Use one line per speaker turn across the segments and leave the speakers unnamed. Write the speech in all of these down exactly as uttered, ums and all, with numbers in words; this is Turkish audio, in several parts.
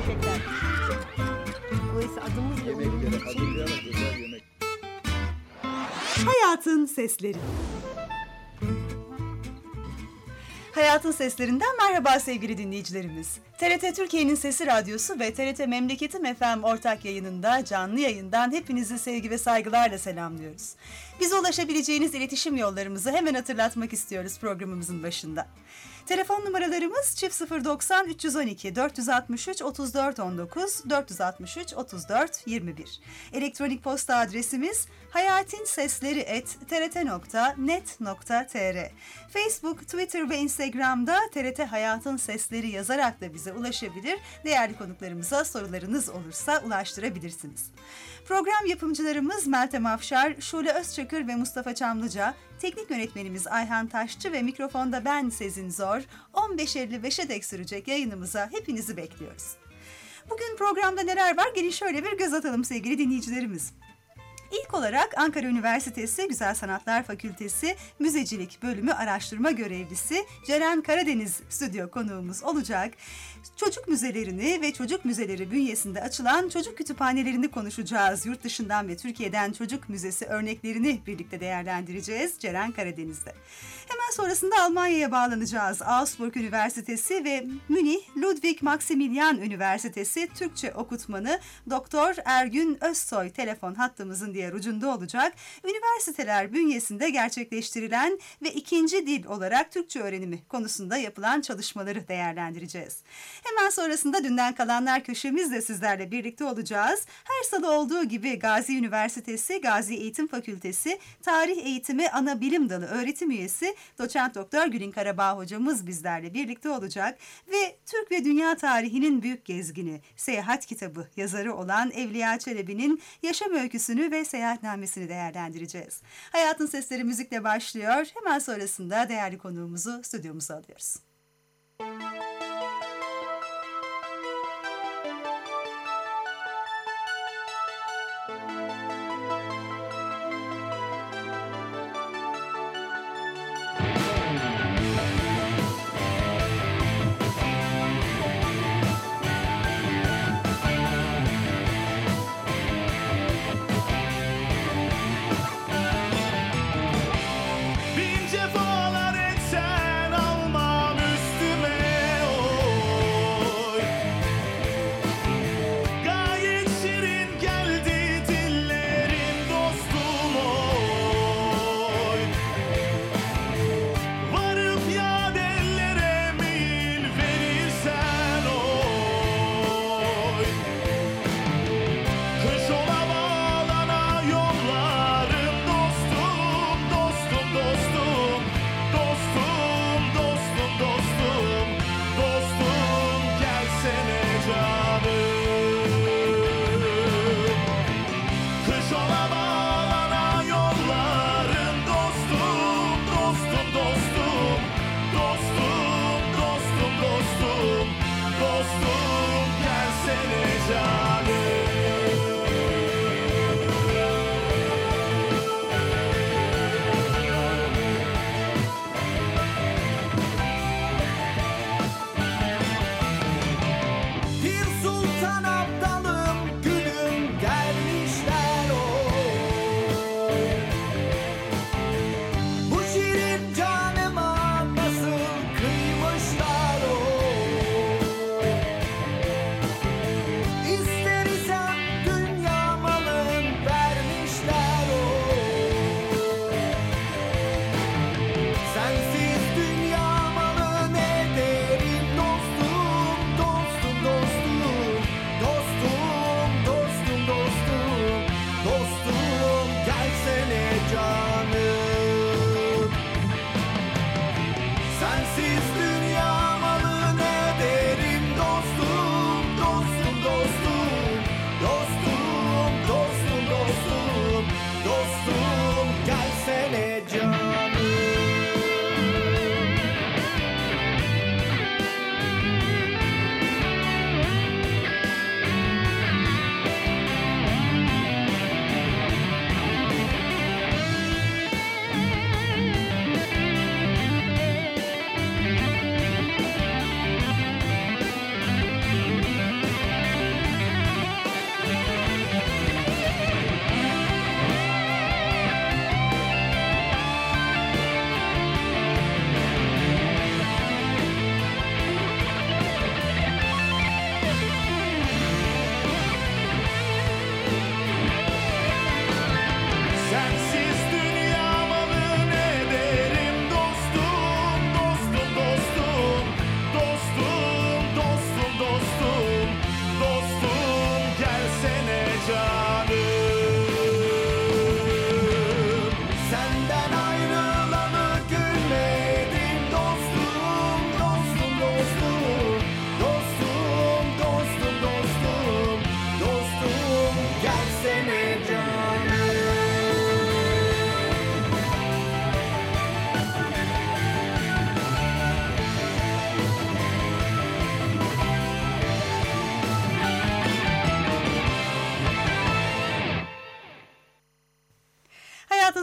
gerçekten. Dolayısıyla adımız da
Yemekleri hazırlayarak güzel yemek.
Hayatın Sesleri. Hayatın Seslerinden merhaba sevgili dinleyicilerimiz. T R T Türkiye'nin Sesi Radyosu ve T R T Memleketim F M ortak yayınında canlı yayından hepinizi sevgi ve saygılarla selamlıyoruz. Bize ulaşabileceğiniz iletişim yollarımızı hemen hatırlatmak istiyoruz programımızın başında. Telefon numaralarımız çift sıfır doksan üç yüz on iki dört yüz altmış üç otuz dört on dokuz dört yüz altmış üç otuz dört yirmi bir. Elektronik posta adresimiz hayatinsesleri et t r t nokta net nokta t r. Facebook, Twitter ve Instagram'da T R T Hayatın Sesleri yazarak da bize ulaşabilir. Değerli konuklarımıza sorularınız olursa ulaştırabilirsiniz. Program yapımcılarımız Meltem Afşar, Şule Özçakır ve Mustafa Çamlıca, teknik yönetmenimiz Ayhan Taşçı ve mikrofonda ben Sezin Zor. on beş elli beşe dek sürecek yayınımıza hepinizi bekliyoruz. Bugün programda neler var? Gelin şöyle bir göz atalım sevgili dinleyicilerimiz. İlk olarak Ankara Üniversitesi Güzel Sanatlar Fakültesi Müzecilik Bölümü Araştırma Görevlisi Ceren Karadeniz stüdyo konuğumuz olacak. Çocuk müzelerini ve çocuk müzeleri bünyesinde açılan çocuk kütüphanelerini konuşacağız. Yurt dışından ve Türkiye'den çocuk müzesi örneklerini birlikte değerlendireceğiz Ceren Karadeniz'de. Hemen sonrasında Almanya'ya bağlanacağız. Augsburg Üniversitesi ve Münih Ludwig Maximilian Üniversitesi Türkçe okutmanı Doktor Ergün Özsoy telefon hattımızın diğer ucunda olacak. Üniversiteler bünyesinde gerçekleştirilen ve ikinci dil olarak Türkçe öğrenimi konusunda yapılan çalışmaları değerlendireceğiz. Hemen sonrasında dünden kalanlar köşemizde sizlerle birlikte olacağız. Her salı olduğu gibi Gazi Üniversitesi Gazi Eğitim Fakültesi Tarih Eğitimi Ana Bilim Dalı öğretim üyesi Doçent Doktor Gülin Karabağ hocamız bizlerle birlikte olacak ve Türk ve Dünya tarihinin büyük gezgini, seyahat kitabı yazarı olan Evliya Çelebi'nin yaşam öyküsünü ve seyahatnamesini değerlendireceğiz. Hayatın Sesleri müzikle başlıyor. Hemen sonrasında değerli konuğumuzu stüdyomuza alıyoruz.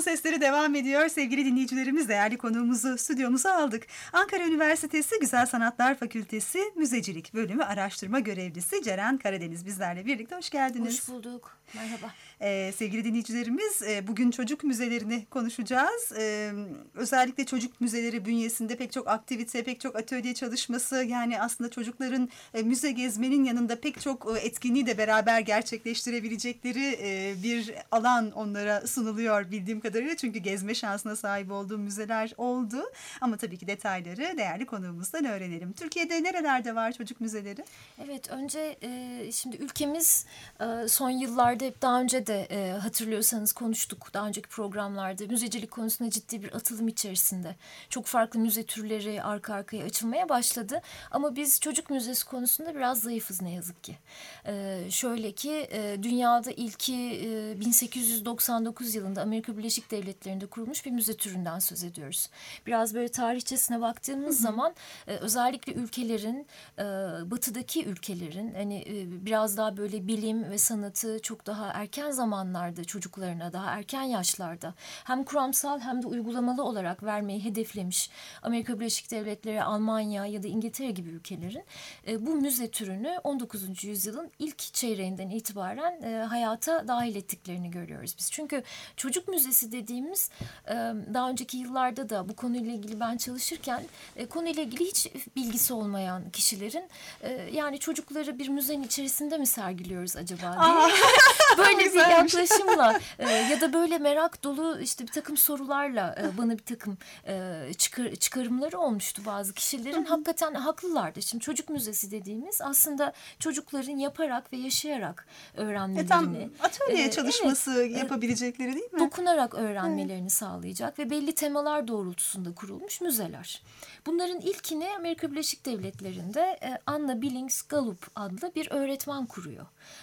Sesleri devam ediyor. Sevgili dinleyicilerimiz, değerli konuğumuzu stüdyomuza aldık. Ankara Üniversitesi Güzel Sanatlar Fakültesi Müzecilik Bölümü Araştırma Görevlisi Ceren Karadeniz bizlerle birlikte. Hoş geldiniz.
Hoş bulduk. Merhaba.
Ee, sevgili dinleyicilerimiz, e, bugün çocuk müzelerini konuşacağız. Ee, özellikle çocuk müzeleri bünyesinde pek çok aktivite, pek çok atölye çalışması, yani aslında çocukların e, müze gezmenin yanında pek çok e, etkinliği de beraber gerçekleştirebilecekleri e, bir alan onlara sunuluyor bildiğim kadarıyla. Çünkü gezme şansına sahip olduğum müzeler oldu. Ama tabii ki detayları değerli konuğumuzdan öğrenelim. Türkiye'de nerelerde var çocuk müzeleri?
Evet, önce e, şimdi ülkemiz e, son yıllarda hep daha önce de e, hatırlıyorsanız konuştuk. Daha önceki programlarda müzecilik konusunda ciddi bir atılım içerisinde. Çok farklı müze türleri arka arkaya açılmaya başladı. Ama biz çocuk müzesi konusunda biraz zayıfız ne yazık ki. E, şöyle ki e, dünyada ilki e, bin sekiz yüz doksan dokuz yılında Amerika Birleşik Devletleri'nde kurulmuş bir müze türünden söz ediyoruz. Biraz böyle tarihçesine baktığımız hı hı. zaman e, özellikle ülkelerin e, batıdaki ülkelerin hani e, biraz daha böyle bilim ve sanatı çok daha erken zamanlarda çocuklarına daha erken yaşlarda hem kuramsal hem de uygulamalı olarak vermeyi hedeflemiş Amerika Birleşik Devletleri, Almanya ya da İngiltere gibi ülkelerin e, bu müze türünü on dokuzuncu yüzyılın ilk çeyreğinden itibaren e, hayata dahil ettiklerini görüyoruz biz. Çünkü çocuk müzesi dediğimiz e, daha önceki yıllarda da bu konuyla ilgili ben çalışırken e, konuyla ilgili hiç bilgisi olmayan kişilerin e, yani çocukları bir müzenin içerisinde mi sergiliyoruz acaba diye böyle bir yaklaşımla e, ya da böyle merak dolu işte bir takım sorularla e, bana bir takım e, çıkar, çıkarımları olmuştu bazı kişilerin. Hakikaten haklılardı. Şimdi çocuk müzesi dediğimiz aslında çocukların yaparak ve yaşayarak öğrenmelerini. E, tam
atölye
e,
çalışması
evet,
yapabilecekleri değil mi?
Dokunarak öğrenmelerini evet. sağlayacak ve belli temalar doğrultusunda kurulmuş müzeler. Bunların ilkini Amerika Birleşik Devletleri'nde Anna Billings Gallup adlı bir öğretmen kuruyor.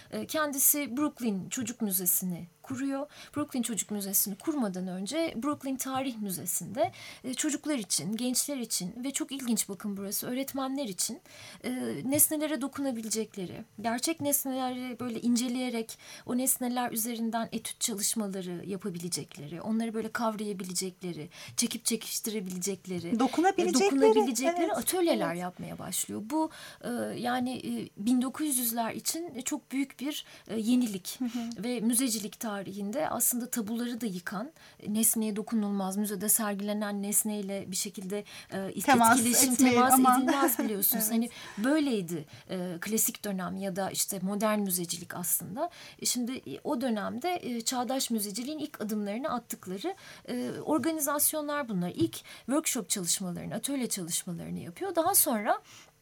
Kendisi Brooklyn Çocuk Müzesi'ni kuruyor. Brooklyn Çocuk Müzesi'ni kurmadan önce Brooklyn Tarih Müzesi'nde çocuklar için, gençler için ve çok ilginç bakın burası öğretmenler için nesnelere dokunabilecekleri, gerçek nesneleri böyle inceleyerek o nesneler üzerinden etüt çalışmaları yapabilecekleri, onları böyle kavrayabilecekleri, çekip çekiştirebilecekleri,
dokunabilecekleri,
dokunabilecekleri
evet,
atölyeler
evet.
yapmaya başlıyor. Bu yani bin dokuz yüzler için çok büyük bir yenilik hı hı. ve müzecilik tarihinde aslında tabuları da yıkan, nesneye dokunulmaz, müzede sergilenen nesneyle bir şekilde e,
temas
etkileşim,
etmeyin,
temas
aman.
edilmez biliyorsunuz.
Evet.
Hani böyleydi e, klasik dönem ya da işte modern müzecilik aslında. E, şimdi o dönemde e, çağdaş müzeciliğin ilk adımlarını attıkları e, organizasyonlar bunlar. İlk workshop çalışmalarını, atölye çalışmalarını yapıyor. Daha sonra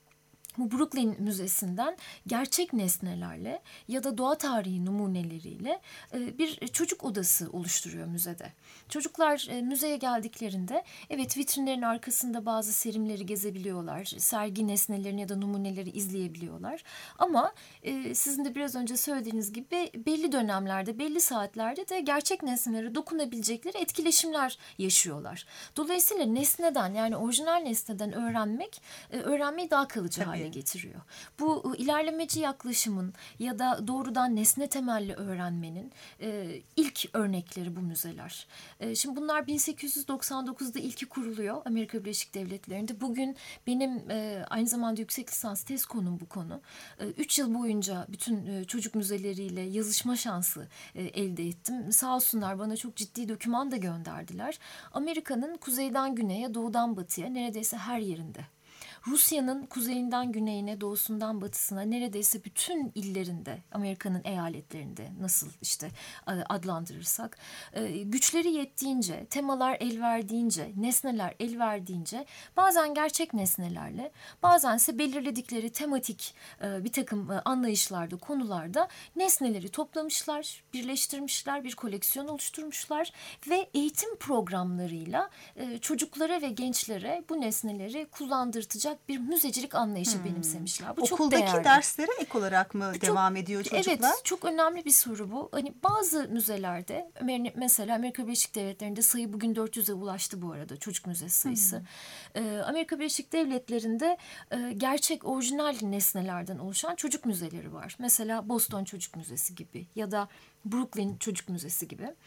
bu Brooklyn Müzesi'nden gerçek nesnelerle ya da doğa tarihi numuneleriyle bir çocuk odası oluşturuyor müzede. Çocuklar müzeye geldiklerinde evet vitrinlerin arkasında bazı serimleri gezebiliyorlar. Sergi nesnelerini ya da numuneleri izleyebiliyorlar. Ama sizin de biraz önce söylediğiniz gibi belli dönemlerde, belli saatlerde de gerçek nesnelere dokunabilecekleri etkileşimler yaşıyorlar. Dolayısıyla nesneden yani orijinal nesneden öğrenmek, öğrenmeyi daha kalıcı Tabii. hale getiriyor. Bu ilerlemeci yaklaşımın ya da doğrudan nesne temelli öğrenmenin e, ilk örnekleri bu müzeler. E, şimdi bunlar bin sekiz yüz doksan dokuzda ilki kuruluyor Amerika Birleşik Devletleri'nde. Bugün benim e, aynı zamanda yüksek lisans tez konum bu konu. E, üç yıl boyunca bütün e, çocuk müzeleriyle yazışma şansı e, elde ettim. Sağ olsunlar bana çok ciddi doküman da gönderdiler. Amerika'nın kuzeyden güneye, doğudan batıya neredeyse her yerinde. Rusya'nın kuzeyinden güneyine, doğusundan batısına neredeyse bütün illerinde, Amerika'nın eyaletlerinde nasıl işte adlandırırsak, güçleri yettiğince, temalar el verdiğince, nesneler el verdiğince bazen gerçek nesnelerle, bazense belirledikleri tematik bir takım anlayışlarda, konularda nesneleri toplamışlar, birleştirmişler, bir koleksiyon oluşturmuşlar ve eğitim programlarıyla çocuklara ve gençlere bu nesneleri kullandırtacak bir müzecilik anlayışı hmm. benimsemişler. Bu
Okuldaki
çok değerli.
derslere ek olarak mı
çok,
devam ediyor çocuklar?
Evet, çok önemli bir soru bu. Hani bazı müzelerde, mesela Amerika Birleşik Devletleri'nde sayı bugün dört yüze ulaştı bu arada çocuk müzesi sayısı. Hmm. Ee, Amerika Birleşik Devletleri'nde e, gerçek orijinal nesnelerden oluşan çocuk müzeleri var. Mesela Boston Çocuk Müzesi gibi ya da Brooklyn Çocuk Müzesi gibi.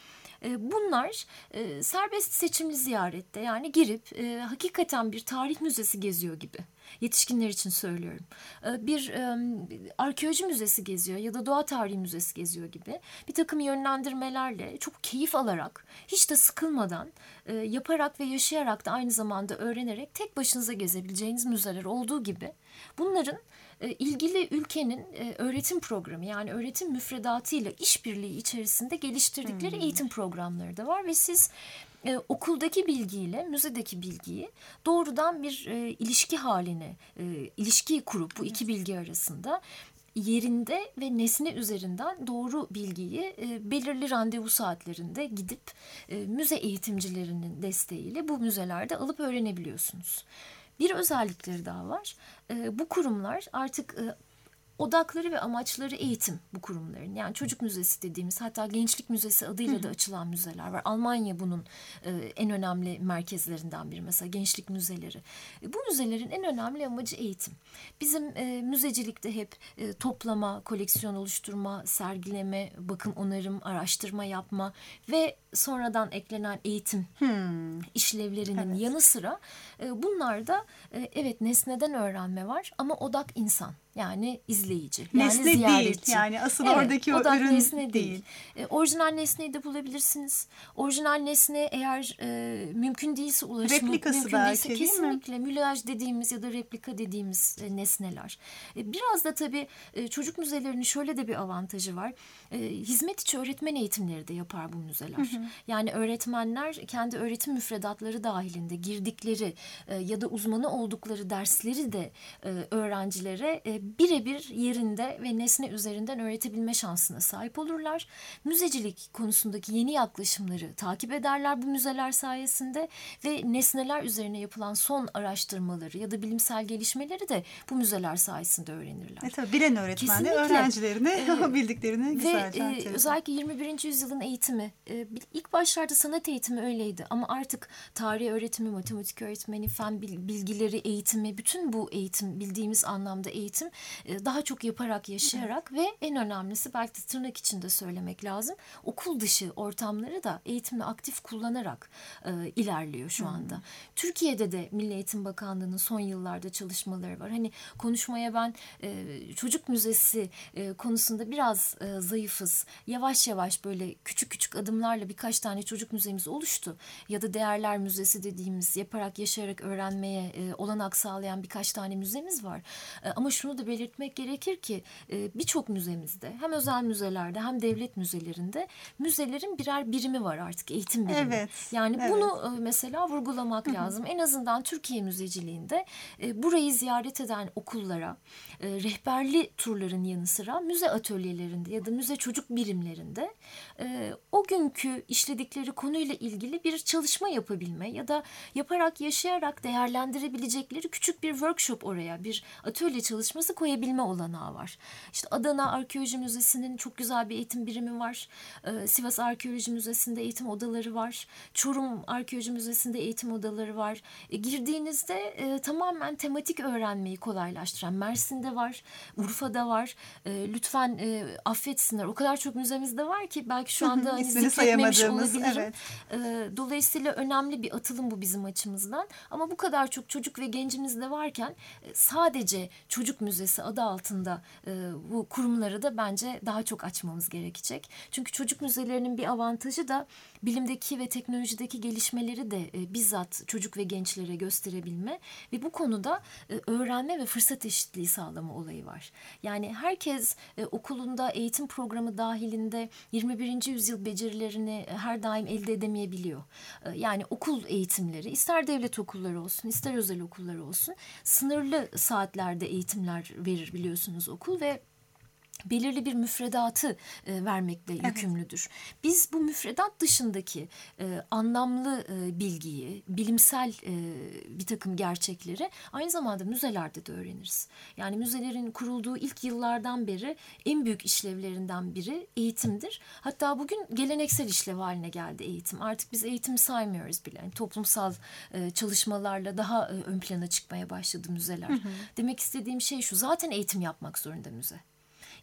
E, bunlar e, serbest seçimli ziyarette, yani girip e, hakikaten bir tarih müzesi geziyor gibi. Yetişkinler için söylüyorum. Bir e, arkeoloji müzesi geziyor ya da doğa tarihi müzesi geziyor gibi bir takım yönlendirmelerle çok keyif alarak, hiç de sıkılmadan, e, yaparak ve yaşayarak da aynı zamanda öğrenerek tek başınıza gezebileceğiniz müzeler olduğu gibi bunların e, ilgili ülkenin e, öğretim programı, yani öğretim müfredatıyla işbirliği içerisinde geliştirdikleri hmm. eğitim programları da var ve siz Ee, okuldaki bilgiyle müzedeki bilgiyi doğrudan bir e, ilişki haline, e, ilişki kurup bu iki bilgi arasında yerinde ve nesne üzerinden doğru bilgiyi e, belirli randevu saatlerinde gidip e, müze eğitimcilerinin desteğiyle bu müzelerde alıp öğrenebiliyorsunuz. Bir özellikleri daha var. E, bu kurumlar artık e, odakları ve amaçları eğitim bu kurumların. Yani çocuk müzesi dediğimiz, hatta gençlik müzesi adıyla da açılan müzeler var. Almanya bunun e, en önemli merkezlerinden biri, mesela gençlik müzeleri. E, bu müzelerin en önemli amacı eğitim. Bizim e, müzecilikte hep e, toplama, koleksiyon oluşturma, sergileme, bakım, onarım, araştırma yapma ve sonradan eklenen eğitim hmm. işlevlerinin evet. yanı sıra e, bunlarda e, evet nesneden öğrenme var ama odak insan. Yani izleyici.
Nesne
yani ziyaretçi.
Değil. Yani asıl
evet,
oradaki o
odak
ürün
nesne değil.
değil.
E, orijinal nesneyi de bulabilirsiniz. Orijinal nesne eğer e, mümkün değilse ulaşımı,
replikası
mümkün
belki,
değilse
değil
kesinlikle mülaj dediğimiz ya da replika dediğimiz e, nesneler. E, biraz da tabii e, çocuk müzelerinin şöyle de bir avantajı var. E, hizmet içi öğretmen eğitimleri de yapar bu müzeler. Hı hı. Yani öğretmenler kendi öğretim müfredatları dahilinde girdikleri e, ya da uzmanı oldukları dersleri de e, öğrencilere e, birebir yerinde ve nesne üzerinden öğretebilme şansına sahip olurlar. Müzecilik konusundaki yeni yaklaşımları takip ederler bu müzeler sayesinde ve nesneler üzerine yapılan son araştırmaları ya da bilimsel gelişmeleri de bu müzeler sayesinde öğrenirler.
E tabii bilen öğretmen de öğrencilerine e, bildiklerini güzelce
ve e, özellikle yirmi birinci yüzyılın eğitimi, e, ilk başlarda sanat eğitimi öyleydi ama artık tarih öğretimi, matematik öğretmeni, fen bilgileri eğitimi, bütün bu eğitim, bildiğimiz anlamda eğitim daha çok yaparak, yaşayarak ve en önemlisi belki de tırnak içinde söylemek lazım, okul dışı ortamları da eğitimi aktif kullanarak e, ilerliyor şu anda. Hmm. Türkiye'de de Milli Eğitim Bakanlığı'nın son yıllarda çalışmaları var. Hani konuşmaya ben e, çocuk müzesi e, konusunda biraz e, zayıfız. Yavaş yavaş böyle küçük küçük adımlarla birkaç tane çocuk müzemiz oluştu. Ya da değerler müzesi dediğimiz yaparak, yaşayarak öğrenmeye e, olanak sağlayan birkaç tane müzemiz var. E, ama şunu da belirtmek gerekir ki e, birçok müzemizde, hem özel müzelerde hem devlet müzelerinde müzelerin birer birimi var artık, eğitim birimi.
Evet,
yani
evet.
bunu e, mesela vurgulamak lazım. En azından Türkiye müzeciliğinde e, burayı ziyaret eden okullara e, rehberli turların yanı sıra müze atölyelerinde ya da müze çocuk birimlerinde e, o günkü işledikleri konuyla ilgili bir çalışma yapabilme ya da yaparak, yaşayarak değerlendirebilecekleri küçük bir workshop, oraya bir atölye çalışması koyabilme olanağı var. İşte Adana Arkeoloji Müzesi'nin çok güzel bir eğitim birimi var. Ee, Sivas Arkeoloji Müzesi'nde eğitim odaları var. Çorum Arkeoloji Müzesi'nde eğitim odaları var. E, girdiğinizde e, tamamen tematik öğrenmeyi kolaylaştıran Mersin'de var, Urfa'da var. E, lütfen e, affetsinler. O kadar çok müzemizde var ki belki şu anda hani zikretmemiş olabilirim. Evet. E, dolayısıyla önemli bir atılım bu bizim açımızdan. Ama bu kadar çok çocuk ve gencimiz de varken e, sadece çocuk müzesi adı altında e, bu kurumları da bence daha çok açmamız gerekecek. Çünkü çocuk müzelerinin bir avantajı da bilimdeki ve teknolojideki gelişmeleri de e, bizzat çocuk ve gençlere gösterebilme ve bu konuda e, öğrenme ve fırsat eşitliği sağlama olayı var. Yani herkes e, okulunda eğitim programı dahilinde yirmi birinci yüzyıl becerilerini her daim elde edemeyebiliyor. E, yani okul eğitimleri, ister devlet okulları olsun, ister özel okulları olsun, sınırlı saatlerde eğitimler verir biliyorsunuz okul ve belirli bir müfredatı e, vermekle evet. yükümlüdür. Biz bu müfredat dışındaki e, anlamlı e, bilgiyi, bilimsel e, bir takım gerçekleri aynı zamanda müzelerde de öğreniriz. Yani müzelerin kurulduğu ilk yıllardan beri en büyük işlevlerinden biri eğitimdir. Hatta bugün geleneksel işlev haline geldi eğitim. Artık biz eğitim saymıyoruz bile. Yani toplumsal e, çalışmalarla daha e, ön plana çıkmaya başladı müzeler. Hı hı. Demek istediğim şey şu: zaten eğitim yapmak zorunda müze.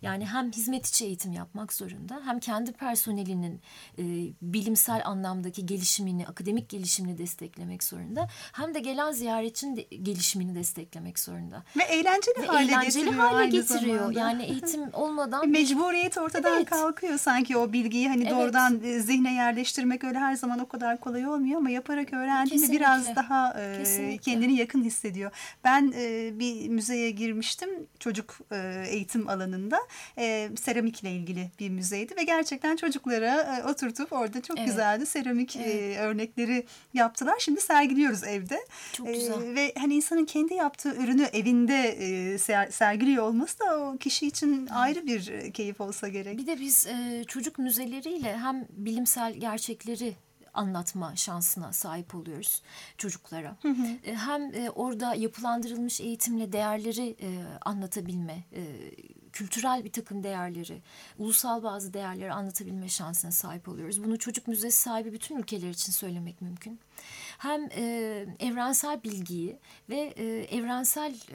Yani hem hizmet içi eğitim yapmak zorunda, hem kendi personelinin e, bilimsel anlamdaki gelişimini, akademik gelişimini desteklemek zorunda, hem de gelen ziyaretçinin de gelişimini desteklemek zorunda.
Ve eğlenceli
Ve
hale
eğlenceli
getiriyor
hale
aynı
getiriyor.
zamanda.
Yani eğitim olmadan
Bir mecburiyet ortadan
Evet.
kalkıyor sanki, o bilgiyi hani
Evet.
doğrudan e, zihne yerleştirmek öyle her zaman o kadar kolay olmuyor ama yaparak öğrendiğinde
Kesinlikle.
biraz daha e,
Kesinlikle.
kendini yakın hissediyor. Ben e, bir müzeye girmiştim çocuk e, eğitim alanında, e, seramikle ilgili bir müzeydi ve gerçekten çocuklara e, oturtup orada çok
Evet.
güzeldi seramik
Evet.
e, örnekleri yaptılar. Şimdi sergiliyoruz evde.
çok
E,
güzel.
ve hani insanın kendi yaptığı ürünü evinde e, ser, sergiliyor olması da o kişi için ayrı bir e, keyif olsa gerek.
Bir de biz e, çocuk müzeleriyle hem bilimsel gerçekleri anlatma şansına sahip oluyoruz çocuklara. E, hem e, orada yapılandırılmış eğitimle değerleri e, anlatabilme, e, kültürel bir takım değerleri, ulusal bazı değerleri anlatabilme şansına sahip oluyoruz. Bunu çocuk müzesi sahibi bütün ülkeler için söylemek mümkün. Hem e, evrensel bilgiyi ve e, evrensel e,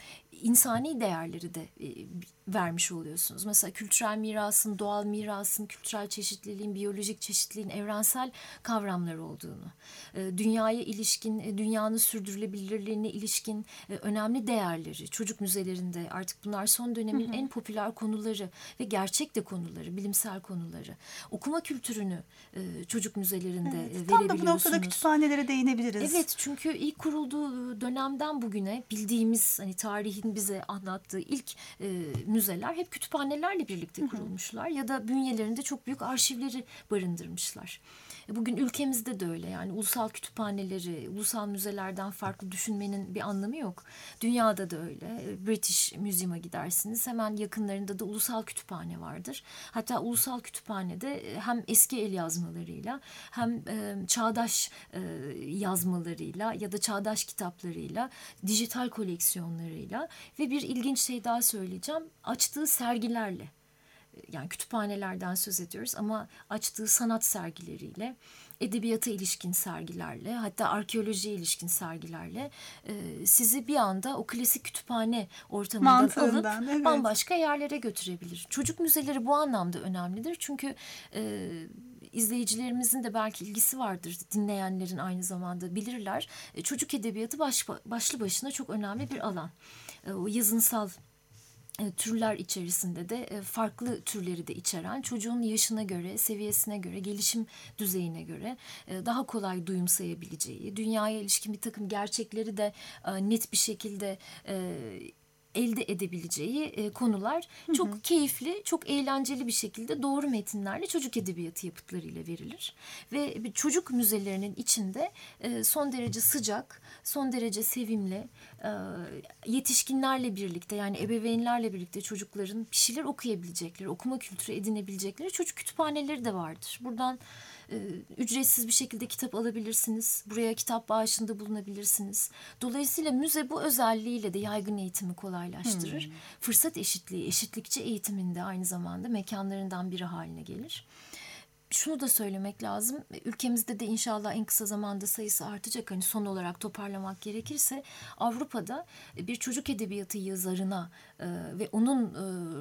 insani değerleri de e, vermiş oluyorsunuz. Mesela kültürel mirasın, doğal mirasın, kültürel çeşitliliğin, biyolojik çeşitliliğin evrensel kavramları olduğunu, e, dünyaya ilişkin, e, dünyanın sürdürülebilirliğine ilişkin e, önemli değerleri, çocuk müzelerinde artık bunlar son dönemin en popüler konuları ve gerçek de konuları, bilimsel konuları. Okuma kültürünü e, çocuk müzelerinde
Evet,
e,
tam da bu
verebiliyorsunuz.
noktada kütüphanelere değinebiliriz.
Evet, çünkü ilk kurulduğu dönemden bugüne bildiğimiz, hani tarihin bize anlattığı ilk e, müzeler hep kütüphanelerle birlikte kurulmuşlar ya da bünyelerinde çok büyük arşivleri barındırmışlar. E, Bugün ülkemizde de öyle, yani ulusal kütüphaneleri, ulusal müzelerden farklı düşünmenin bir anlamı yok. Dünyada da öyle. E, British Museum'a gidersiniz, hemen yakınlarında da ulusal kütüphane vardır. Hatta ulusal kütüphanede e, hem eski el yazmalarıyla hem e, çağdaş e, yazmalarıyla ya da çağdaş kitaplarıyla, dijital koleksiyonlarıyla ve bir ilginç şey daha söyleyeceğim. Açtığı sergilerle, yani kütüphanelerden söz ediyoruz ama açtığı sanat sergileriyle, edebiyata ilişkin sergilerle, hatta arkeolojiye ilişkin sergilerle e, sizi bir anda o klasik kütüphane ortamından
Mantığından,
alıp
evet.
bambaşka yerlere götürebilir. Çocuk müzeleri bu anlamda önemlidir. Çünkü e, izleyicilerimizin de belki ilgisi vardır, dinleyenlerin aynı zamanda bilirler. E, çocuk edebiyatı baş, başlı başına çok önemli bir alan. E, o yazınsal e, türler içerisinde de e, farklı türleri de içeren, çocuğun yaşına göre, seviyesine göre, gelişim düzeyine göre e, daha kolay duyumsayabileceği, dünyaya ilişkin bir takım gerçekleri de e, net bir şekilde e, elde edebileceği e, konular çok hı hı. keyifli, çok eğlenceli bir şekilde doğru metinlerle çocuk edebiyatı yapıtlarıyla verilir. Ve bir çocuk müzelerinin içinde e, son derece sıcak, son derece sevimli, e, yetişkinlerle birlikte, yani ebeveynlerle birlikte çocukların bir şeyler okuyabilecekleri, okuma kültürü edinebilecekleri çocuk kütüphaneleri de vardır. Buradan e, ücretsiz bir şekilde kitap alabilirsiniz. Buraya kitap bağışında bulunabilirsiniz. Dolayısıyla müze bu özelliğiyle de yaygın eğitimi kolaylaştırır. Hmm. Fırsat eşitliği, eşitlikçi eğitiminde aynı zamanda mekanlarından biri haline gelir. Şunu da söylemek lazım. Ülkemizde de inşallah en kısa zamanda sayısı artacak. Hani son olarak toparlamak gerekirse, Avrupa'da bir çocuk edebiyatı yazarına e, ve onun e,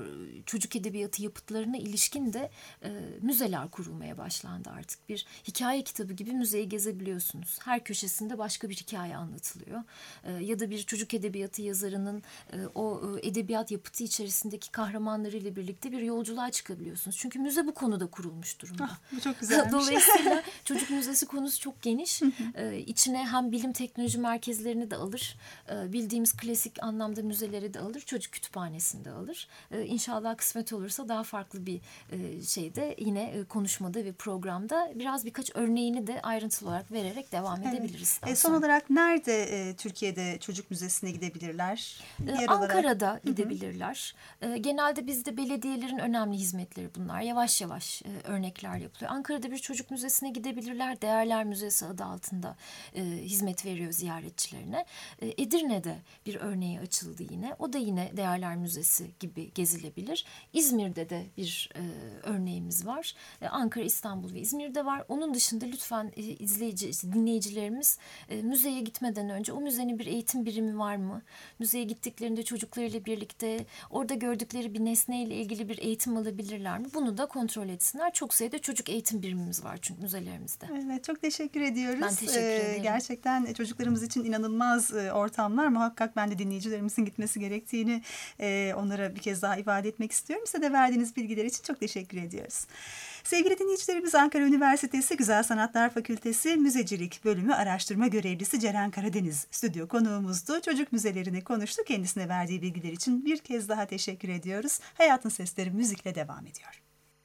çocuk edebiyatı yapıtlarına ilişkin de e, müzeler kurulmaya başlandı artık. Bir hikaye kitabı gibi müzeyi gezebiliyorsunuz. Her köşesinde başka bir hikaye anlatılıyor. E, ya da bir çocuk edebiyatı yazarının e, o e, edebiyat yapıtı içerisindeki kahramanlarıyla birlikte bir yolculuğa çıkabiliyorsunuz. Çünkü müze bu konuda kurulmuş durumda.
Ah, bu çok güzelmiş.
Dolayısıyla çocuk müzesi konusu çok geniş. ee, içine hem bilim teknoloji merkezlerini de alır, e, bildiğimiz klasik anlamda müzeleri de alır, çocuk kütüphanesini de alır. Ee, İnşallah kısmet olursa daha farklı bir e, şeyde, yine e, konuşmada ve programda biraz birkaç örneğini de ayrıntılı olarak vererek devam
Evet.
edebiliriz.
E, son olarak nerede e, Türkiye'de çocuk müzesine gidebilirler?
Ee, Ankara'da olarak gidebilirler. Ee, genelde bizde belediyelerin önemli hizmetleri bunlar. Yavaş yavaş e, örnekler yapılıyor. Ankara'da bir çocuk müzesine gidebilirler. Değerler Müzesi adı altında e, hizmet veriyor ziyaretçilerine. E, Edirne'de bir örneği açıldı yine. O da yine Değerler Müzesi gibi gezilebilir. İzmir'de de bir e, örneğimiz var. E, Ankara, İstanbul ve İzmir'de var. Onun dışında lütfen e, izleyici, dinleyicilerimiz e, müzeye gitmeden önce o müzenin bir eğitim birimi var mı? Müzeye gittiklerinde çocuklarıyla birlikte orada gördükleri bir nesneyle ilgili bir eğitim alabilirler mi? Bunu da kontrol etsinler. Çok sayıda çocuk eğitim birimimiz var çünkü müzelerimizde.
Evet, çok teşekkür ediyoruz.
Ben teşekkür ederim.
Gerçekten çocuklarımız için inanılmaz ortamlar. Muhakkak ben de dinleyicilerimizin gitmesi gerektiğini onlara bir kez daha ifade etmek istiyorum. Size de verdiğiniz bilgiler için çok teşekkür ediyoruz. Sevgili dinleyicilerimiz, Ankara Üniversitesi Güzel Sanatlar Fakültesi Müzecilik Bölümü Araştırma Görevlisi Ceren Karadeniz stüdyo konuğumuzdu. Çocuk müzelerini konuştu. Kendisine verdiği bilgiler için bir kez daha teşekkür ediyoruz. Hayatın Sesleri müzikle devam ediyor.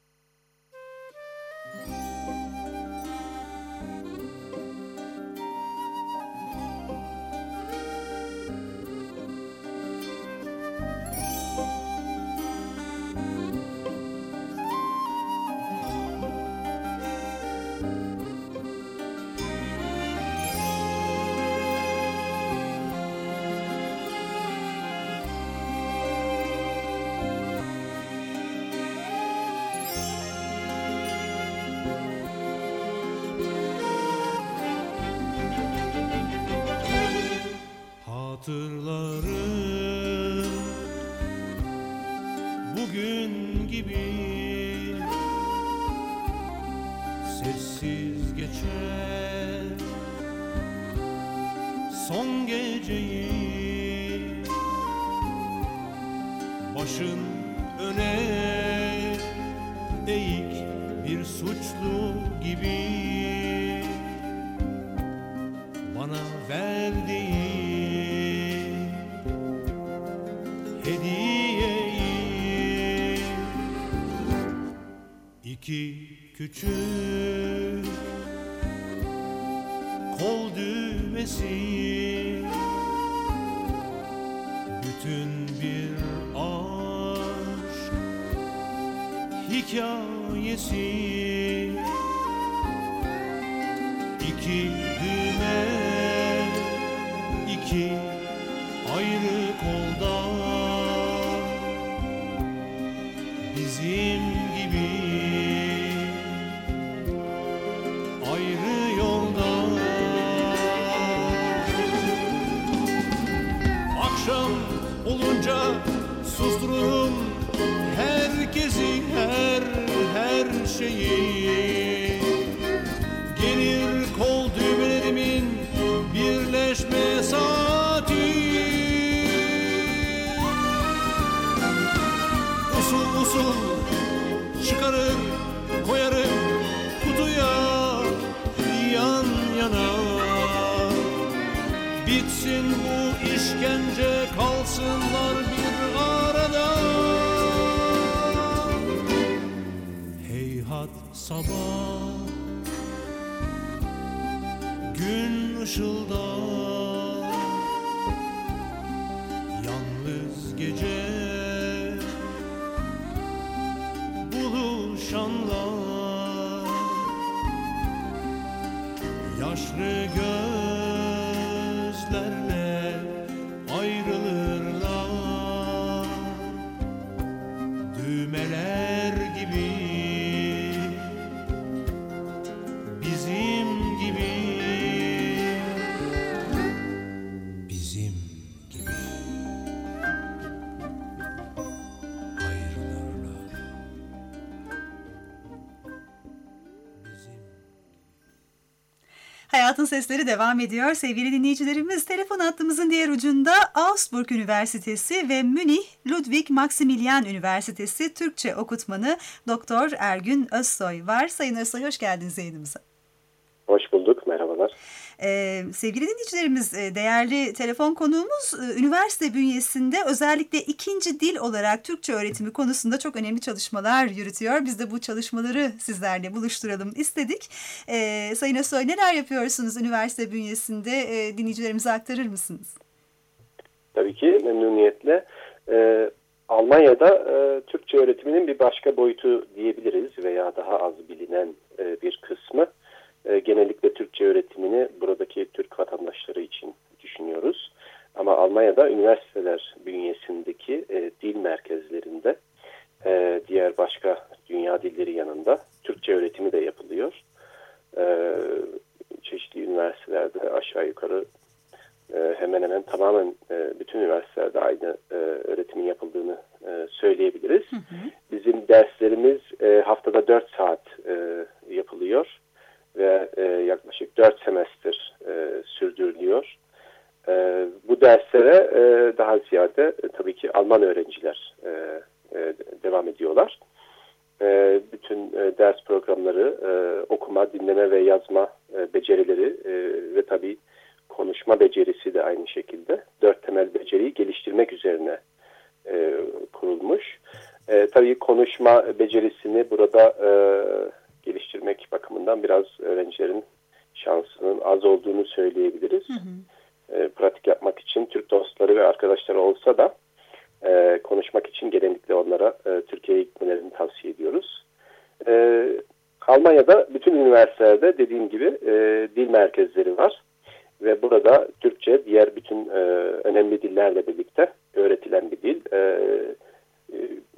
Hatırlarım bugün gibi sessiz geçer son geceyi, başın öne eğik bir suçlu gibi bana verdiğin hediyeyi. İki küçük kol düğmesi, bütün bir aşk hikayesi. İki düğme, iki ayrı kolda, bizim gibi ayrı yolda. Akşam olunca sustururum herkesi, her her şeyi. Gelir kol düğmelerimin birleşme saati. Usul usul çıkarır koyarım kutuya yan yana. Bitsin bu işkence, kalsınlar bir arada. Heyhat sabah gün ışılda, yalnız gece buluşanlar, yaşlı gözlerle ayrılırlar, düğmeler gibi bizim gibi. Bizim gibi ayrılırlar. Bizim.
Hayatın Sesleri devam ediyor. Sevgili dinleyicilerimiz, telefon hattımızın diğer ucunda Augsburg Üniversitesi ve Münih Ludwig Maximilian Üniversitesi Türkçe okutmanı Doktor Ergün Özsoy var. Sayın Özsoy, hoş geldiniz yayınımıza.
Hoş bulduk, merhabalar.
Ee, sevgili dinleyicilerimiz, değerli telefon konuğumuz üniversite bünyesinde özellikle ikinci dil olarak Türkçe öğretimi konusunda çok önemli çalışmalar yürütüyor. Biz de bu çalışmaları sizlerle buluşturalım istedik. Ee, Sayın Özsoy, neler yapıyorsunuz üniversite bünyesinde? Ee, dinleyicilerimize aktarır mısınız?
Tabii ki memnuniyetle. Ee, Almanya'da e, Türkçe öğretiminin bir başka boyutu diyebiliriz veya daha az bilinen e, bir kısmı. E, genellikle Türkçe öğretimini buradaki Türk vatandaşları için düşünüyoruz. Ama Almanya'da üniversiteler bünyesindeki e, dil merkezlerinde e, diğer başka dünya dilleri yanında Türkçe öğretimi de yapılıyor. E, çeşitli üniversitelerde aşağı yukarı e, hemen hemen tamamen e, bütün üniversitelerde aynı e, öğretimin yapıldığını e, söyleyebiliriz. Hı hı. Bizim derslerimiz e, haftada dört saat e, yapılıyor ve e, yaklaşık dört semester e, sürdürülüyor. E, bu derslere e, daha ziyade e, tabii ki Alman öğrenciler e, e, devam ediyorlar. E, bütün e, ders programları e, okuma, dinleme ve yazma e, becerileri e, ve tabii konuşma becerisi de aynı şekilde dört temel beceriyi geliştirmek üzerine e, kurulmuş. E, tabii konuşma becerisini burada e, geliştirmek bakımından biraz öğrencilerin şansının az olduğunu söyleyebiliriz. Hı hı. E, pratik yapmak için Türk dostları ve arkadaşları olsa da e, konuşmak için genellikle onlara e, Türkiye'ye gitmelerini tavsiye ediyoruz. E, Almanya'da bütün üniversitelerde dediğim gibi e, dil merkezleri var. Ve burada Türkçe diğer bütün e, önemli dillerle birlikte öğretilen bir dil. E, e,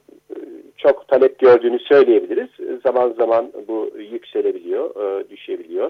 çok talep gördüğünü söyleyebiliriz. Zaman zaman bu yükselebiliyor, e, düşebiliyor.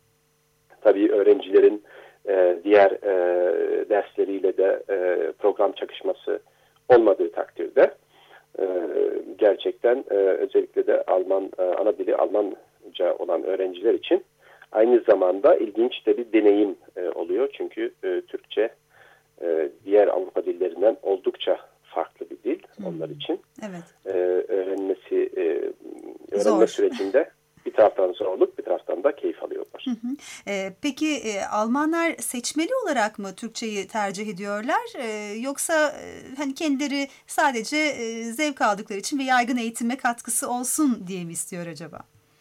Tabii öğrencilerin e, diğer e, dersleriyle de e, program çakışması olmadığı takdirde e, gerçekten e, özellikle de Alman e, ana dili Almanca olan öğrenciler için aynı zamanda ilginç de bir deneyim e, oluyor. Çünkü e, Türkçe e, diğer Avrupa dillerinden oldukça farklı bir dil hmm. onlar için. Evet. E, öğrenmesi, e, öğrenme Zor. sürecinde bir taraftan zorluk, bir taraftan da keyif alıyorlar.
Hı hı. E, peki e, Almanlar seçmeli olarak mı Türkçeyi tercih ediyorlar? E, yoksa e, hani kendileri sadece e, zevk aldıkları için ve yaygın eğitime katkısı olsun diye mi istiyor acaba?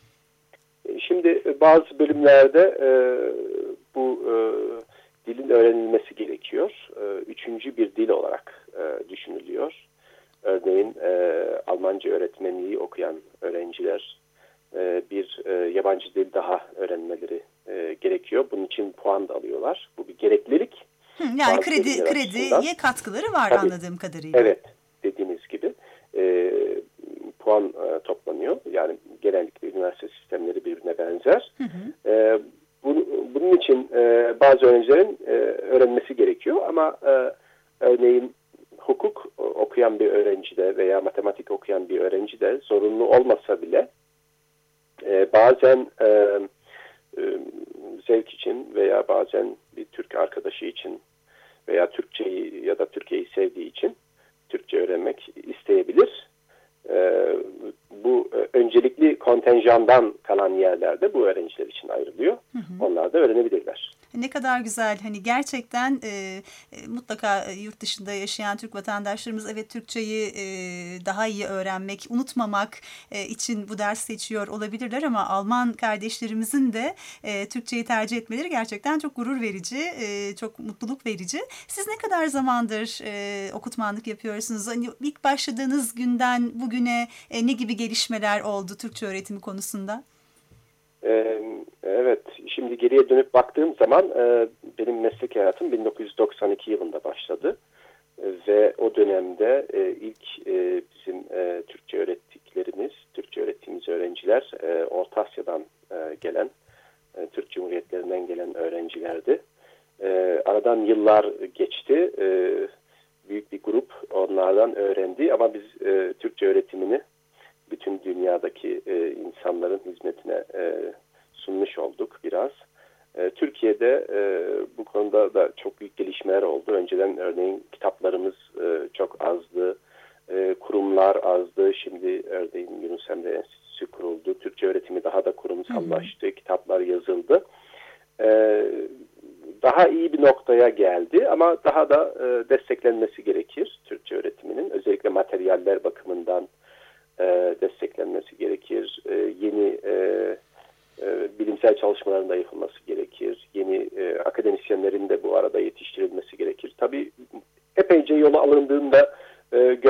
Şimdi bazı bölümlerde e, bu e, dilin öğrenilmesi gerekiyor. E, üçüncü bir dil olarak e, düşünülüyor. Örneğin e, Almanca öğretmenliği okuyan öğrenciler e, bir e, yabancı dil daha öğrenmeleri e, gerekiyor. Bunun için puan da alıyorlar. Bu bir gereklilik.
Hı, yani kredi krediye katkıları var Tabii, anladığım kadarıyla.
Evet, dediğiniz gibi. E, puan e, toplanıyor. Yani genellikle üniversite sistemleri birbirine benzer. Hı hı. E, bu, bunun için e, bazı öğrencilerin e, öğrenmesi gerekiyor ama e, örneğin hukuk okuyan bir öğrenci de veya matematik okuyan bir öğrenci de zorunlu olmasa bile e, bazen e, e, zevk için veya bazen bir Türk arkadaşı için veya Türkçeyi ya da Türkiye'yi sevdiği için Türkçe öğrenmek isteyebilir. Ee, bu e, öncelikli kontenjandan kalan yerlerde bu öğrenciler için ayrılıyor. Hı hı. Onlar da öğrenebilirler.
Ne kadar güzel. Hani gerçekten e, e, mutlaka e, yurt dışında yaşayan Türk vatandaşlarımız evet Türkçeyi e, daha iyi öğrenmek, unutmamak e, için bu ders seçiyor olabilirler ama Alman kardeşlerimizin de e, Türkçeyi tercih etmeleri gerçekten çok gurur verici, e, çok mutluluk verici. Siz ne kadar zamandır e, okutmanlık yapıyorsunuz? Hani ilk başladığınız günden bugüne e, ne gibi gelişmeler oldu Türkçe öğretimi konusunda?
Evet, şimdi geriye dönüp baktığım zaman benim meslek hayatım bin dokuz yüz doksan iki yılında başladı ve o dönemde ilk bizim Türkçe öğrettiklerimiz, Türkçe öğrettiğimiz öğrenciler Orta Asya'dan gelen, Türk Cumhuriyetlerinden gelen öğrencilerdi. Aradan yıllar geçti, büyük bir grup onlardan öğrendi ama biz Türkçe öğretimini bütün dünyadaki e, insanların hizmetine e, sunmuş olduk biraz. E, Türkiye'de e, bu konuda da çok büyük gelişmeler oldu. Önceden örneğin kitaplarımız e, çok azdı, e, kurumlar azdı. Şimdi örneğin Yunus Emre Enstitüsü kuruldu. Türkçe öğretimi daha da kurumsallaştı. Hı hı. Kitaplar yazıldı. E, daha iyi bir noktaya geldi ama daha da e, desteklenmesi gerekir Türkçe öğretiminin. Özellikle materyaller bakımından E, desteklenmesi gerekir. E, yeni e, e, bilimsel çalışmaların da yapılması gerekir. Yeni e, akademisyenlerin de bu arada yetiştirilmesi gerekir. Tabii epeyce yola alındığında e, gördüğümüz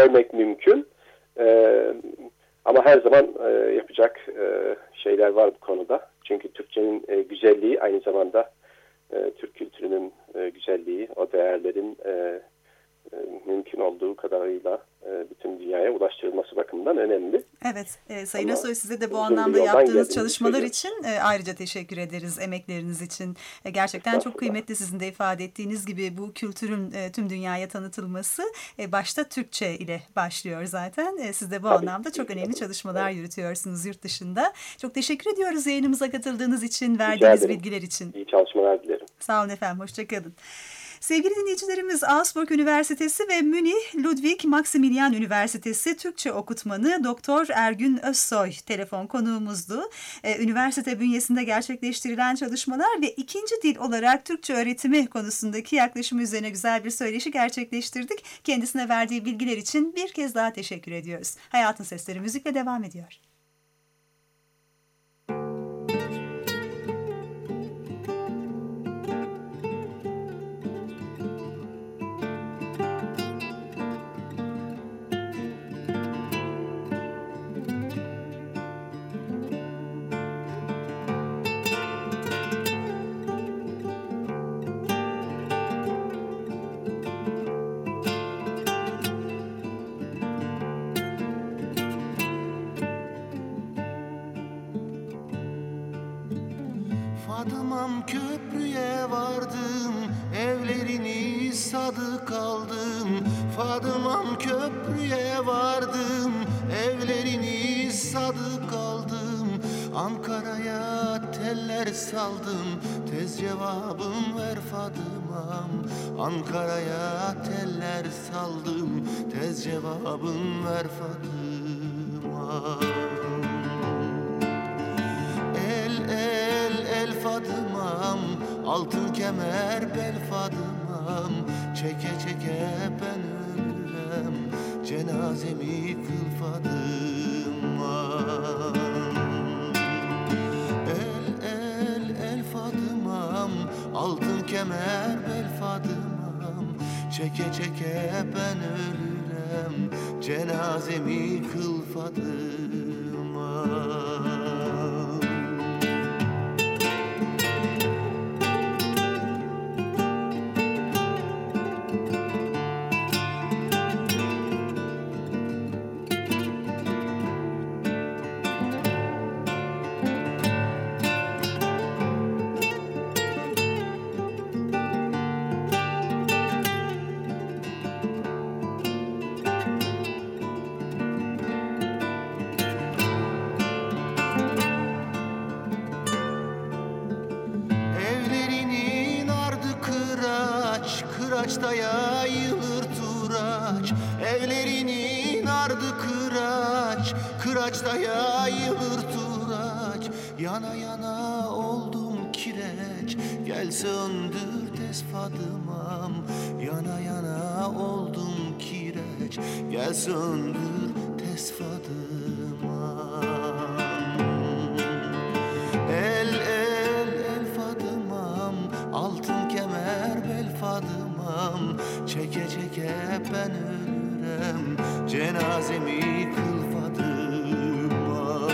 görmek mümkün. Ee, ama her zaman e, yapacak e, şeyler var bu konuda. Çünkü Türkçenin e, güzelliği aynı zamanda e, Türk kültürünün e, güzelliği, o değerlerin e, e, mümkün olduğu kadarıyla e, bütün dünyaya ulaştırılması bakımından önemli.
Evet, e, Sayın
Ama
Asoy, size de bu
uzun
anlamda
bir yoldan
yaptığınız
geldiğini
çalışmalar
söylüyorum.
için e, ayrıca teşekkür ederiz, emekleriniz için. E, gerçekten çok
Estağfurullah.
kıymetli, sizin de ifade ettiğiniz gibi bu kültürün e, tüm dünyaya tanıtılması e, başta Türkçe ile başlıyor zaten. E, siz de bu
Tabii.
anlamda çok önemli çalışmalar yürütüyorsunuz yurt dışında. Çok teşekkür ediyoruz yayınımıza katıldığınız için, verdiğiniz
ederim.
bilgiler için.
İyi çalışmalar dilerim.
Sağ olun efendim, hoşçakalın. Sevgili dinleyicilerimiz, Augsburg Üniversitesi ve Münih Ludwig Maximilian Üniversitesi Türkçe okutmanı Doktor Ergün Özsoy telefon konuğumuzdu. Ee, üniversite bünyesinde gerçekleştirilen çalışmalar ve ikinci dil olarak Türkçe öğretimi konusundaki yaklaşımı üzerine güzel bir söyleşi gerçekleştirdik. Kendisine verdiği bilgiler için bir kez daha teşekkür ediyoruz. Hayatın Sesleri müzikle devam ediyor.
Fadımam köprüye vardım, evlerini sadık aldım. Fadımam köprüye vardım, evlerini sadık aldım. Ankara'ya teller saldım, tez cevabım ver Fadımam. Ankara'ya teller saldım, tez cevabım ver Fadımam. El el el Fadımam, altın kemer bel Fadımam. Çeke çeke ben ölürüm, cenazemi kıl Fadımam. El el el Fadımam, altın kemer bel Fadımam. Çeke çeke ben ölürüm, cenazemi kıl Fadımam. Evlerinin ardı kıraç, kıraçta yayılır turaç. Evlerinin ardı kıraç, kıraçta yayılır turaç. Yana yana oldum kireç, gel söndür tez Fadımam. Yana yana oldum kireç, gel söndür tez Fadımam. El el el Fadımam, altın kemer bel Fadımam. Çeke çeke ben ölürüm, cenazemi kıl Fadımam.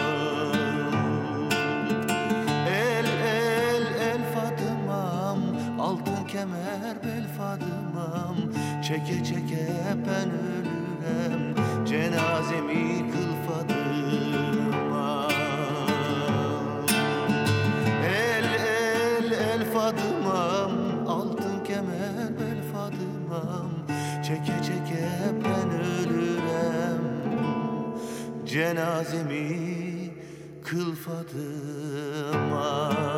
El el el Fadımam, altın kemer bel Fadımam. Çeke çeke ben ölürüm, cenazemi kıl Fadımam. El el el Fadımam, altın kemer bel Fadımam. Çeke çeke ben ölürüm, cenazemi kıl Fadımam.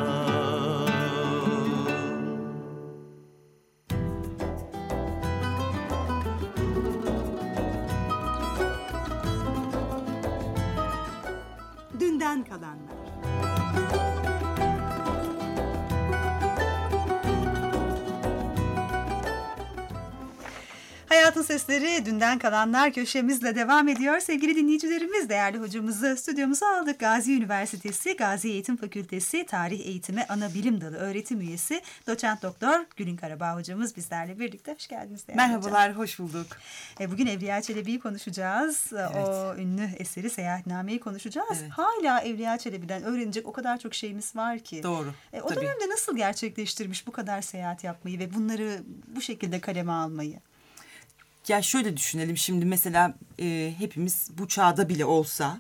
Dünden kalanlar. Hayatın Sesleri Dünden Kalanlar köşemizle devam ediyor. Sevgili dinleyicilerimiz, değerli hocamızı stüdyomuza aldık. Gazi Üniversitesi Gazi Eğitim Fakültesi Tarih Eğitimi Ana Bilim Dalı öğretim üyesi Doçent Doktor Gülün Karabağ hocamız bizlerle birlikte. Hoş geldiniz değerli
Merhabalar,
hocam.
hoş bulduk.
E, bugün Evliya Çelebi'yi konuşacağız.
Evet.
O ünlü eseri Seyahatname'yi konuşacağız.
Evet.
Hala Evliya Çelebi'den öğrenecek o kadar çok şeyimiz var ki.
Doğru.
E, o
tabii.
dönemde nasıl gerçekleştirmiş bu kadar seyahat yapmayı ve bunları bu şekilde kaleme almayı?
Ya şöyle düşünelim şimdi mesela e, hepimiz bu çağda bile olsa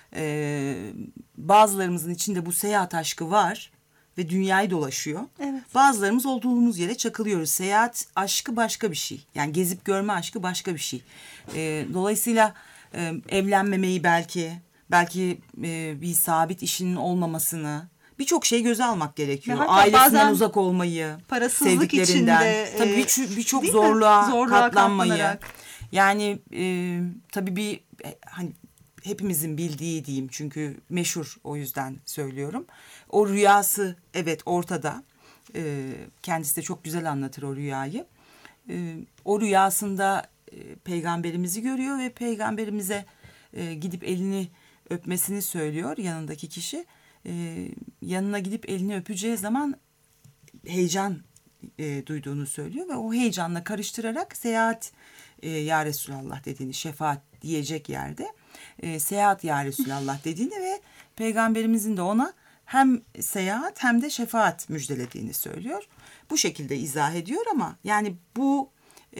e, bazılarımızın içinde bu seyahat aşkı var ve dünyayı dolaşıyor.
Evet.
Bazılarımız olduğumuz yere çakılıyoruz. Seyahat aşkı başka bir şey. Yani gezip görme aşkı başka bir şey. E, dolayısıyla e, evlenmemeyi belki, belki e, bir sabit işinin olmamasını... Birçok şey göze almak gerekiyor. Ailesinden uzak olmayı,
parasızlık
sevdiklerinden.
içinde,
tabii
e,
birçok birçok
değil mi?
zorluğa,
Zorluğa
katlanmayı.
katlanarak.
Yani e, tabii bir e, hani hepimizin bildiği diyeyim çünkü meşhur, o yüzden söylüyorum. O rüyası evet ortada. E, kendisi de çok güzel anlatır o rüyayı. E, o rüyasında e, peygamberimizi görüyor ve peygamberimize e, gidip elini öpmesini söylüyor yanındaki kişi. Ee, yanına gidip elini öpeceği zaman heyecan e, duyduğunu söylüyor ve o heyecanla karıştırarak seyahat e, ya Resulallah dediğini, şefaat diyecek yerde e, seyahat ya Resulallah dediğini ve peygamberimizin de ona hem seyahat hem de şefaat müjdelediğini söylüyor. Bu şekilde izah ediyor ama yani bu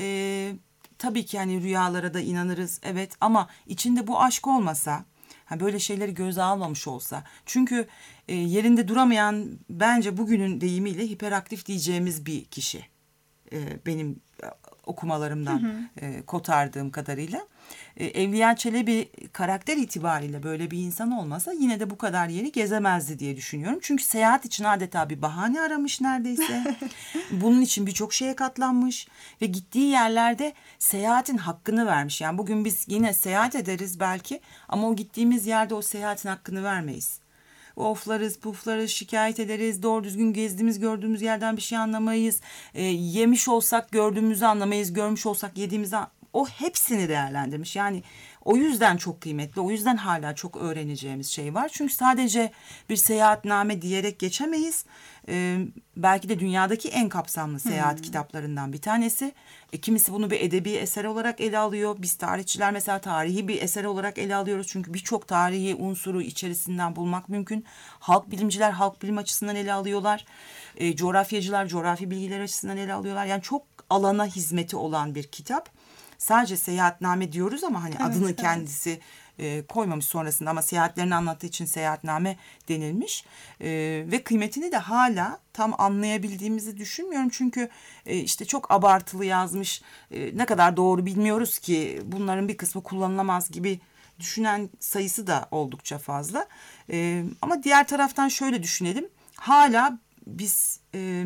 e, tabii ki yani rüyalara da inanırız evet, ama içinde bu aşk olmasa, ha böyle şeyleri göze almamış olsa, çünkü e, yerinde duramayan, bence bugünün deyimiyle hiperaktif diyeceğimiz bir kişi e, benim e, okumalarımdan hı hı. E, kotardığım kadarıyla. E, Evliya Çelebi karakter itibariyle böyle bir insan olmasa yine de bu kadar yeri gezemezdi diye düşünüyorum. Çünkü seyahat için adeta bir bahane aramış neredeyse. Bunun için birçok şeye katlanmış ve gittiği yerlerde seyahatin hakkını vermiş. Yani bugün biz yine seyahat ederiz belki ama o gittiğimiz yerde o seyahatin hakkını vermeyiz. Oflarız, puflarız, şikayet ederiz, doğru düzgün gezdiğimiz, gördüğümüz yerden bir şey anlamayız. E, yemiş olsak gördüğümüzü anlamayız, görmüş olsak yediğimizi anlamayız. O hepsini değerlendirmiş. Yani o yüzden çok kıymetli. O yüzden hala çok öğreneceğimiz şey var. Çünkü sadece bir seyahatname diyerek geçemeyiz. Ee, belki de dünyadaki en kapsamlı seyahat hmm. kitaplarından bir tanesi. E, kimisi bunu bir edebi eser olarak ele alıyor. Biz tarihçiler mesela tarihi bir eser olarak ele alıyoruz. Çünkü birçok tarihi unsuru içerisinden bulmak mümkün. Halk bilimciler halk bilim açısından ele alıyorlar. E, coğrafyacılar coğrafi bilgiler açısından ele alıyorlar. Yani çok alana hizmeti olan bir kitap. Sadece seyahatname diyoruz ama hani evet, adını evet. kendisi e, koymamış sonrasında, ama seyahatlerini anlattığı için seyahatname denilmiş. E, ve kıymetini de hala tam anlayabildiğimizi düşünmüyorum. Çünkü e, işte çok abartılı yazmış, e, ne kadar doğru bilmiyoruz ki, bunların bir kısmı kullanılamaz gibi düşünen sayısı da oldukça fazla. E, ama diğer taraftan şöyle düşünelim, hala biz... E,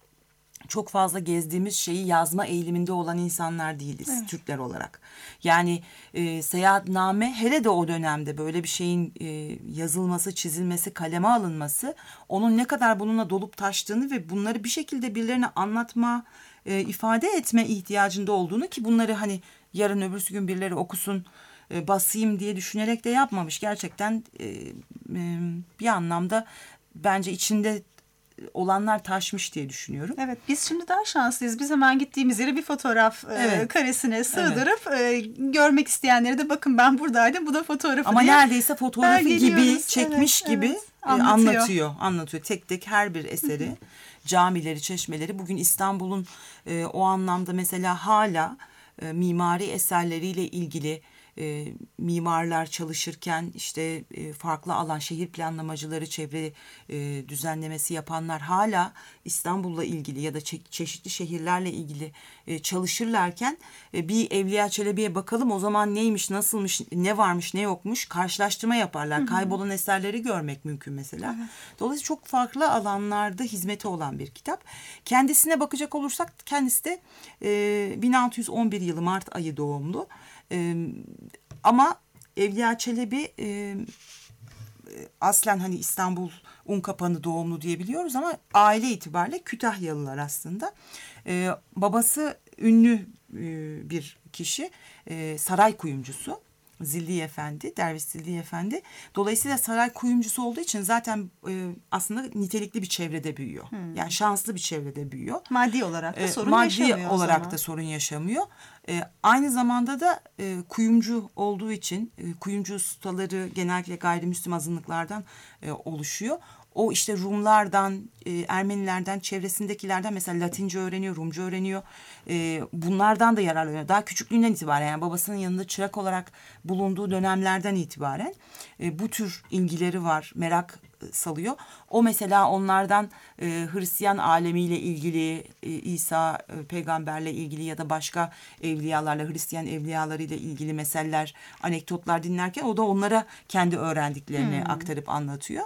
çok fazla gezdiğimiz şeyi yazma eğiliminde olan insanlar değiliz evet. Türkler olarak. Yani e, seyahatname, hele de o dönemde böyle bir şeyin e, yazılması, çizilmesi, kaleme alınması, onun ne kadar bununla dolup taştığını ve bunları bir şekilde birilerine anlatma, e, ifade etme ihtiyacında olduğunu, ki bunları hani yarın öbürsü gün birileri okusun, e, basayım diye düşünerek de yapmamış. Gerçekten e, e, bir anlamda bence içinde olanlar taşmış diye düşünüyorum.
Evet, biz şimdi daha şanslıyız. Biz hemen gittiğimiz yere bir fotoğraf evet. e, karesine sığdırıp evet. e, görmek isteyenlere de bakın ben buradaydım, bu da fotoğrafı
ama
diye
neredeyse fotoğrafı gibi çekmiş evet, gibi
evet.
Anlatıyor. anlatıyor. Anlatıyor tek tek her bir eseri, camileri, çeşmeleri. Bugün İstanbul'un e, o anlamda mesela hala e, mimari eserleriyle ilgili E, mimarlar çalışırken işte e, farklı alan şehir planlamacıları, çevre e, düzenlemesi yapanlar hala İstanbul'la ilgili ya da çe- çeşitli şehirlerle ilgili e, çalışırlarken e, bir Evliya Çelebi'ye bakalım, o zaman neymiş, nasılmış, ne varmış, ne yokmuş, karşılaştırma yaparlar. Hı hı. Kaybolan eserleri görmek mümkün mesela. Evet. Dolayısıyla çok farklı alanlarda hizmeti olan bir kitap. Kendisine bakacak olursak kendisi de e, bin altı yüz on bir yılı Mart ayı doğumlu. Ee, ama Evliya Çelebi e, aslen hani İstanbul Unkapanı doğumlu diyebiliyoruz ama aile itibariyle Kütahyalılar aslında. Ee, babası ünlü e, bir kişi, e, saray kuyumcusu. Zilli Efendi, Derviş Zilli Efendi. Dolayısıyla saray kuyumcusu olduğu için zaten e, aslında nitelikli bir çevrede büyüyor. Hmm. Yani şanslı bir çevrede büyüyor.
Maddi olarak da sorun
e, maddi
yaşamıyor
Maddi
o
olarak
zaman.
da sorun yaşamıyor. E, aynı zamanda da e, kuyumcu olduğu için e, kuyumcu ustaları genellikle gayrimüslim azınlıklardan e, oluşuyor. O işte Rumlardan, e, Ermenilerden, çevresindekilerden mesela Latince öğreniyor, Rumca öğreniyor. E, bunlardan da yararlanıyor. Daha küçüklüğünden itibaren, yani babasının yanında çırak olarak bulunduğu dönemlerden itibaren e, bu tür ilgileri var, merak e, salıyor. O mesela onlardan e, Hristiyan alemiyle ilgili, e, İsa e, peygamberle ilgili ya da başka evliyalarla, Hristiyan evliyalarıyla ilgili meseleler, anekdotlar dinlerken o da onlara kendi öğrendiklerini hmm. aktarıp anlatıyor.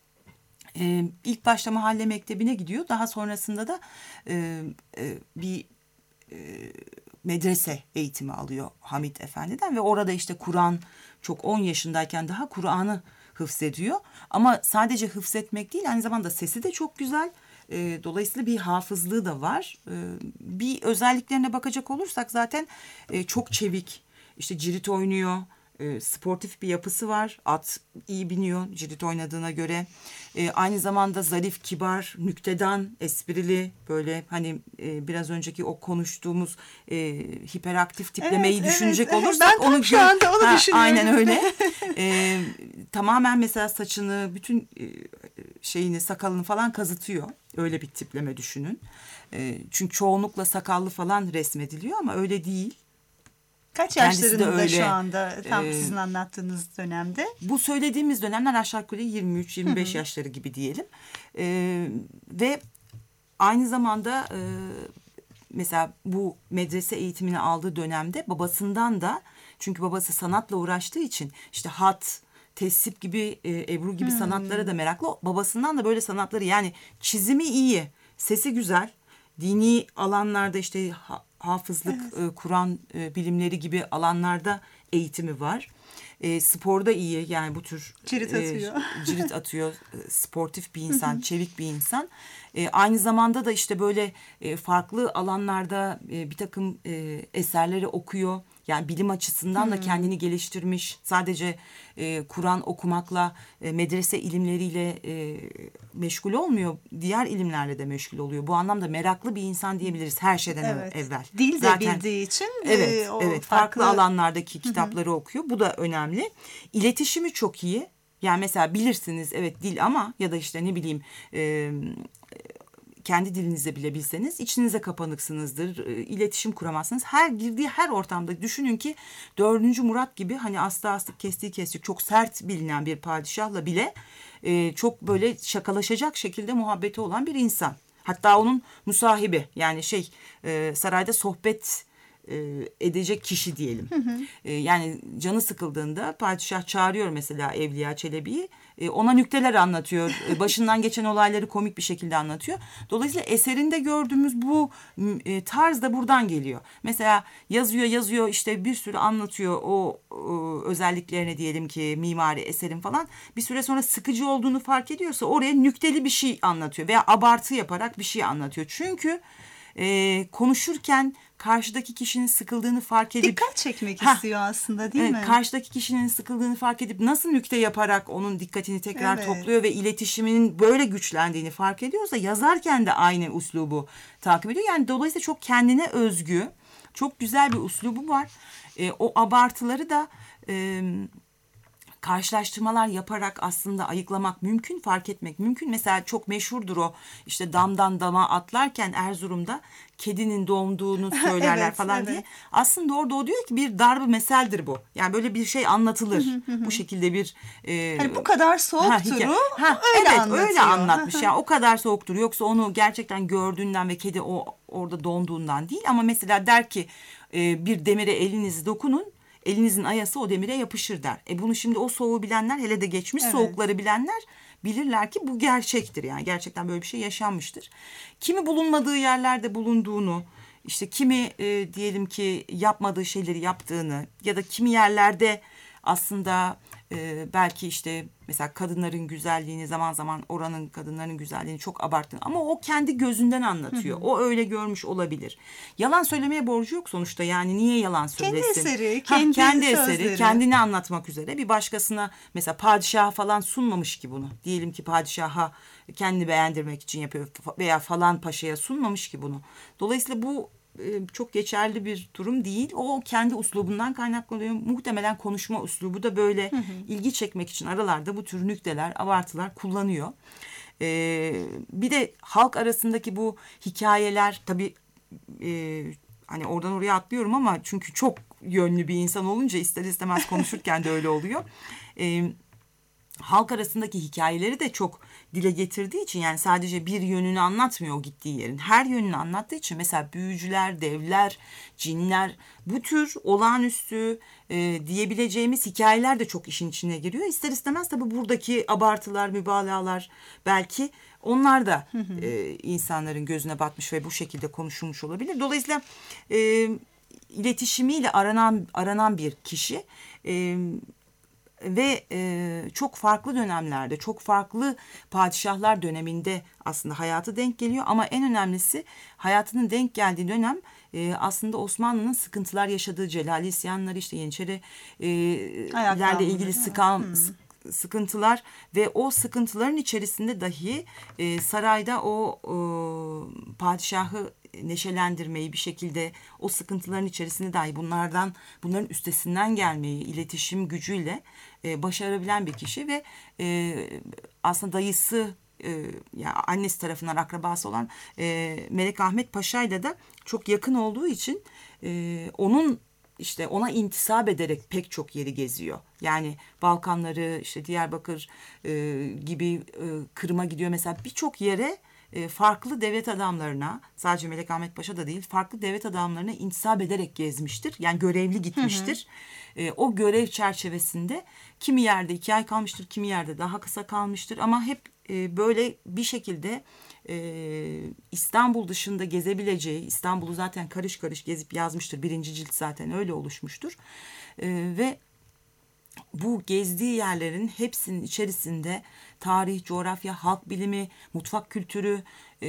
Ee, ilk başta mahalle mektebine gidiyor. Daha sonrasında da e, e, bir e, medrese eğitimi alıyor Hamit Efendi'den ve orada işte Kur'an, çok on yaşındayken daha Kur'an'ı hıfzediyor. Ama sadece hıfzetmek değil, aynı zamanda sesi de çok güzel. E, dolayısıyla bir hafızlığı da var. E, bir özelliklerine bakacak olursak zaten e, çok çevik. İşte cirit oynuyor. E, sportif bir yapısı var. At iyi biniyor cirit oynadığına göre. E, aynı zamanda zarif, kibar, nüktedan, esprili, böyle hani e, biraz önceki o konuştuğumuz e, hiperaktif tiplemeyi
evet,
düşünecek
evet,
olursak.
Ben tam
onu
şu anda onu
ha,
düşünüyorum.
Aynen öyle. e, tamamen mesela saçını, bütün e, şeyini, sakalını falan kazıtıyor. Öyle bir tipleme düşünün. E, çünkü çoğunlukla sakallı falan resmediliyor ama öyle değil.
Kaç
Kendisi
yaşlarında
öyle,
şu anda tam
e,
sizin anlattığınız dönemde?
Bu söylediğimiz dönemler aşağı yukarı yirmi üç yirmi beş yaşları gibi diyelim. E, ve aynı zamanda e, mesela bu medrese eğitimini aldığı dönemde babasından da, çünkü babası sanatla uğraştığı için işte hat, tesip gibi, e, Ebru gibi hmm. sanatlara da meraklı. Babasından da böyle sanatları, yani çizimi iyi, sesi güzel, dini alanlarda işte ha, hafızlık, evet. e, Kur'an e, bilimleri gibi alanlarda eğitimi var. E, sporda iyi, yani bu tür
cirit atıyor.
E, cirit atıyor. E, sportif bir insan, çevik bir insan. E, aynı zamanda da işte böyle e, farklı alanlarda e, bir takım e, eserleri okuyor. Yani bilim açısından da kendini geliştirmiş. Sadece e, Kur'an okumakla, e, medrese ilimleriyle e, meşgul olmuyor. Diğer ilimlerle de meşgul oluyor. Bu anlamda meraklı bir insan diyebiliriz her şeyden
evet.
evvel.
Dil de
zaten,
bildiği için.
Evet,
e, o
evet.
farklı,
farklı alanlardaki kitapları okuyor. Bu da önemli. İletişimi çok iyi. Yani mesela bilirsiniz, evet, dil ama ya da işte ne bileyim... E, kendi dilinizde bile bilseniz içinize kapanıksınızdır, iletişim kuramazsınız. Her girdiği her ortamda düşünün ki dördüncü Murat gibi hani aslı astık kestiği kestik çok sert bilinen bir padişahla bile e, çok böyle şakalaşacak şekilde muhabbeti olan bir insan. Hatta onun musahibi, yani şey e, sarayda sohbet e, edecek kişi diyelim. Hı hı. E, yani canı sıkıldığında padişah çağırıyor mesela Evliya Çelebi'yi. E, ona nükteler anlatıyor. E, başından geçen olayları komik bir şekilde anlatıyor. Dolayısıyla eserinde gördüğümüz bu e, tarz da buradan geliyor. Mesela yazıyor yazıyor işte bir sürü anlatıyor o, o özelliklerini diyelim ki mimari eserin falan. Bir süre sonra sıkıcı olduğunu fark ediyorsa oraya nükteli bir şey anlatıyor veya abartı yaparak bir şey anlatıyor. Çünkü e, konuşurken karşıdaki kişinin sıkıldığını fark edip...
Dikkat çekmek
ha,
istiyor aslında değil
evet,
mi?
Karşıdaki kişinin sıkıldığını fark edip nasıl nükte yaparak onun dikkatini tekrar
evet.
topluyor ve iletişiminin böyle güçlendiğini fark ediyorsa yazarken de aynı uslubu takip ediyor. Yani dolayısıyla çok kendine özgü, çok güzel bir uslubu var. E, o abartıları da... E, karşılaştırmalar yaparak aslında ayıklamak mümkün, fark etmek mümkün. Mesela çok meşhurdur o işte damdan dama atlarken Erzurum'da kedinin doğduğunu söylerler
evet,
falan
evet.
diye. Aslında orada o diyor ki bir darb-ı meseldir bu. Yani böyle bir şey anlatılır. bu şekilde bir... E,
hani bu kadar soğuktur o
ha,
öyle
evet,
anlatıyor.
öyle anlatmış. Yani o kadar soğuktur. Yoksa onu gerçekten gördüğünden ve kedi o orada donduğundan değil. Ama mesela der ki e, bir demire elinizi dokunun. Elinizin ayası o demire yapışır der. E bunu şimdi o soğuğu bilenler, hele de geçmiş evet. soğukları bilenler bilirler ki bu gerçektir. Yani gerçekten böyle bir şey yaşanmıştır. Kimi bulunmadığı yerlerde bulunduğunu, işte kimi e, diyelim ki yapmadığı şeyleri yaptığını ya da kimi yerlerde aslında e, belki işte mesela kadınların güzelliğini zaman zaman oranın kadınların güzelliğini çok abarttın ama o kendi gözünden anlatıyor. Hı hı. O öyle görmüş olabilir. Yalan söylemeye borcu yok sonuçta, yani niye yalan söylesin?
Kendi eseri,
ha,
kendi,
kendi
sözleri.
eseri, kendini anlatmak üzere bir başkasına, mesela padişaha falan sunmamış ki bunu. Diyelim ki padişaha kendini beğendirmek için yapıyor veya falan paşaya sunmamış ki bunu. Dolayısıyla bu çok geçerli bir durum değil. O kendi üslubundan kaynaklanıyor. Muhtemelen konuşma üslubu da böyle, hı hı. ilgi çekmek için aralarda bu tür nükteler, abartılar kullanıyor. Ee, bir de halk arasındaki bu hikayeler tabii e, hani oradan oraya atlıyorum ama çünkü çok yönlü bir insan olunca ister istemez konuşurken de öyle oluyor. Ee, halk arasındaki hikayeleri de çok dile getirdiği için, yani sadece bir yönünü anlatmıyor o gittiği yerin. Her yönünü anlattığı için mesela büyücüler, devler, cinler, bu tür olağanüstü e, diyebileceğimiz hikayeler de çok işin içine giriyor. İster istemez tabii buradaki abartılar, mübalağalar belki onlar da hı hı. E, insanların gözüne batmış ve bu şekilde konuşulmuş olabilir. Dolayısıyla e, iletişimiyle aranan aranan bir kişi e, ve e, çok farklı dönemlerde, çok farklı padişahlar döneminde aslında hayatı denk geliyor. Ama en önemlisi hayatının denk geldiği dönem e, aslında Osmanlı'nın sıkıntılar yaşadığı, Celali isyanları, işte Yeniçerilerle ilgili sıkan, hmm. sıkıntılar ve o sıkıntıların içerisinde dahi e, sarayda o e, padişahı neşelendirmeyi, bir şekilde o sıkıntıların içerisinde dahi bunlardan, bunların üstesinden gelmeyi iletişim gücüyle e, başarabilen bir kişi ve e, aslında dayısı e, yani annesi tarafından akrabası olan e, Melek Ahmet Paşa ile de çok yakın olduğu için e, onun işte ona intisap ederek pek çok yeri geziyor. Yani Balkanları, işte Diyarbakır e, gibi e, Kırım'a gidiyor mesela, birçok yere farklı devlet adamlarına, sadece Melek Ahmet Paşa da değil, farklı devlet adamlarına intisap ederek gezmiştir. Yani görevli gitmiştir. Hı hı. E, o görev çerçevesinde kimi yerde iki ay kalmıştır, kimi yerde daha kısa kalmıştır. Ama hep e, böyle bir şekilde e, İstanbul dışında gezebileceği, İstanbul'u zaten karış karış gezip yazmıştır. Birinci cilt zaten öyle oluşmuştur. E, ve bu gezdiği yerlerin hepsinin içerisinde tarih, coğrafya, halk bilimi, mutfak kültürü,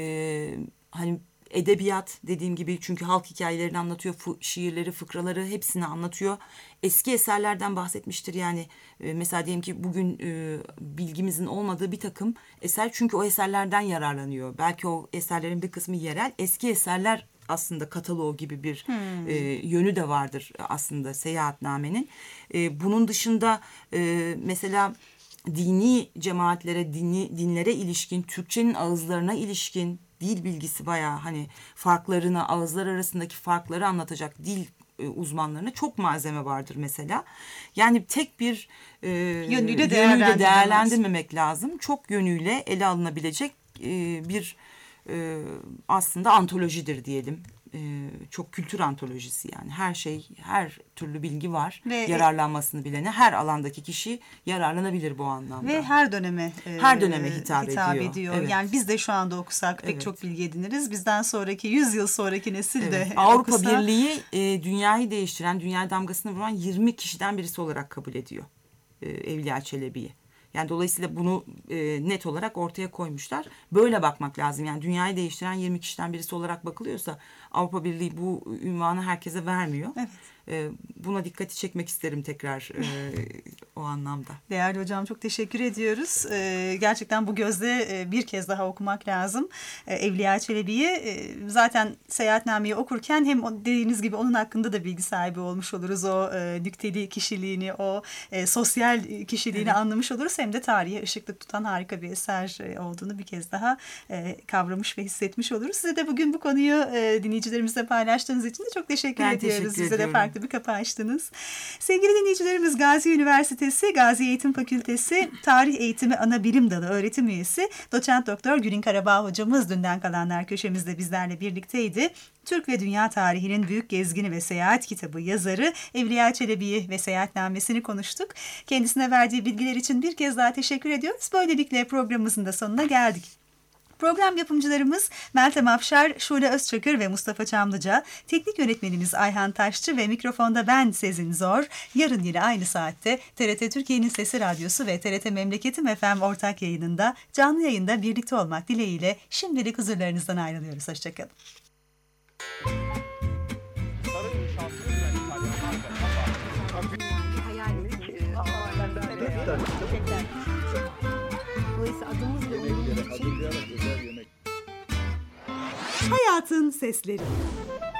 e, hani edebiyat dediğim gibi, çünkü halk hikayelerini anlatıyor, fu- şiirleri, fıkraları hepsini anlatıyor. Eski eserlerden bahsetmiştir, yani e, mesela diyelim ki bugün e, bilgimizin olmadığı bir takım eser, çünkü o eserlerden yararlanıyor. Belki o eserlerin bir kısmı yerel, eski eserler aslında kataloğu gibi bir hmm. e, yönü de vardır aslında seyahatnamenin. E, bunun dışında e, mesela dini cemaatlere, dini dinlere ilişkin, Türkçenin ağızlarına ilişkin dil bilgisi bayağı, hani farklarını, ağızlar arasındaki farkları anlatacak dil e, uzmanlarına çok malzeme vardır mesela. Yani tek bir e,
yönüyle,
yönüyle değerlendirmemek lazım. Çok yönüyle ele alınabilecek e, bir e, aslında antolojidir diyelim. Ee, çok kültür antolojisi, yani her şey, her türlü bilgi var. Ve yararlanmasını bilene her alandaki kişi yararlanabilir bu anlamda.
Ve her döneme e,
her döneme hitap,
hitap
ediyor.
ediyor.
Evet.
Yani biz de şu anda okusak pek evet. çok bilgi ediniriz. Bizden sonraki yüz yıl sonraki nesil evet. de
Avrupa
okusa...
Birliği e, dünyayı değiştiren, dünya damgasını vuran yirmi kişiden birisi olarak kabul ediyor e, Evliya Çelebi'yi. Yani dolayısıyla bunu e, net olarak ortaya koymuşlar. Böyle bakmak lazım. Yani dünyayı değiştiren yirmi kişiden birisi olarak bakılıyorsa Avrupa Birliği bu ünvanı herkese vermiyor. Evet. E, buna dikkati çekmek isterim tekrar e, o anlamda.
Değerli hocam, çok teşekkür ediyoruz. E, gerçekten bu gözle e, bir kez daha okumak lazım. E, Evliya Çelebi'yi e, zaten seyahatnameyi okurken hem o, dediğiniz gibi onun hakkında da bilgi sahibi olmuş oluruz. O e, nükteli kişiliğini, o e, sosyal kişiliğini evet. anlamış oluruz. Hem de tarihe ışıklık tutan harika bir eser e, olduğunu bir kez daha e, kavramış ve hissetmiş oluruz. Size de bugün bu konuyu e, dinleyicilerimizle paylaştığınız için de çok teşekkür
ben
ediyoruz.
Teşekkür
Size
ediyorum.
de farklı bir kapı açtınız. Sevgili dinleyicilerimiz, Gazi Üniversitesi Gazi Eğitim Fakültesi Tarih Eğitimi Anabilim Dalı öğretim üyesi Doçent Doktor Gülin Karabağ hocamız dünden kalanlar köşemizde bizlerle birlikteydi. Türk ve Dünya Tarihinin Büyük Gezgini ve Seyahat Kitabı yazarı Evliya Çelebi'yi ve seyahatnamesini konuştuk. Kendisine verdiği bilgiler için bir kez daha teşekkür ediyoruz. Böylelikle programımızın da sonuna geldik. Program yapımcılarımız Meltem Afşar, Şule Özçakır ve Mustafa Çamlıca, teknik yönetmenimiz Ayhan Taşçı ve mikrofonda ben Sezin Zor. Yarın yine aynı saatte T R T Türkiye'nin Sesi Radyosu ve T R T Memleketim F M ortak yayınında canlı yayında birlikte olmak dileğiyle şimdilik huzurlarınızdan ayrılıyoruz. Hoşçakalın.
Dolayısıyla adımızla
Yemeklere hazırlayarak özel yemek.
Hayatın Sesleri.